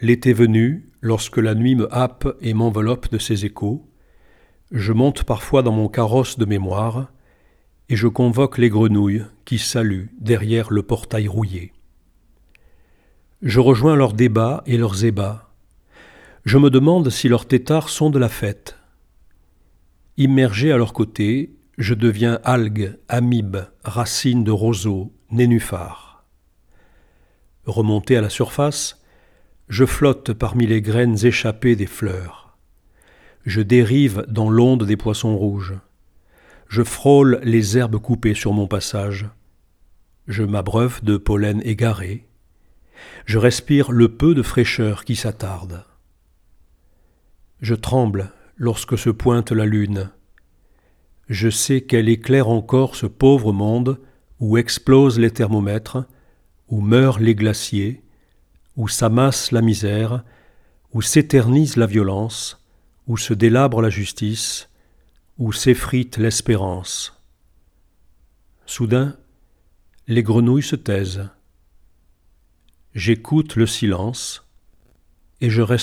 L'été venu, lorsque la nuit me happe et m'enveloppe de ses échos, je monte parfois dans mon carrosse de mémoire, et je convoque les grenouilles qui saluent derrière le portail rouillé. Je rejoins leurs débats et leurs ébats. Je me demande si leurs têtards sont de la fête. Immergé à leur côté, je deviens algue, amibe, racine de roseau, nénuphar. Remonté à la surface, je flotte parmi les graines échappées des fleurs. Je dérive dans l'onde des poissons rouges. Je frôle les herbes coupées sur mon passage. Je m'abreuve de pollen égaré. Je respire le peu de fraîcheur qui s'attarde. Je tremble lorsque se pointe la lune. Je sais qu'elle éclaire encore ce pauvre monde où explosent les thermomètres, où meurent les glaciers, où s'amasse la misère, où s'éternise la violence, où se délabre la justice, où s'effrite l'espérance. Soudain, les grenouilles se taisent. J'écoute le silence, et je reste quoi ?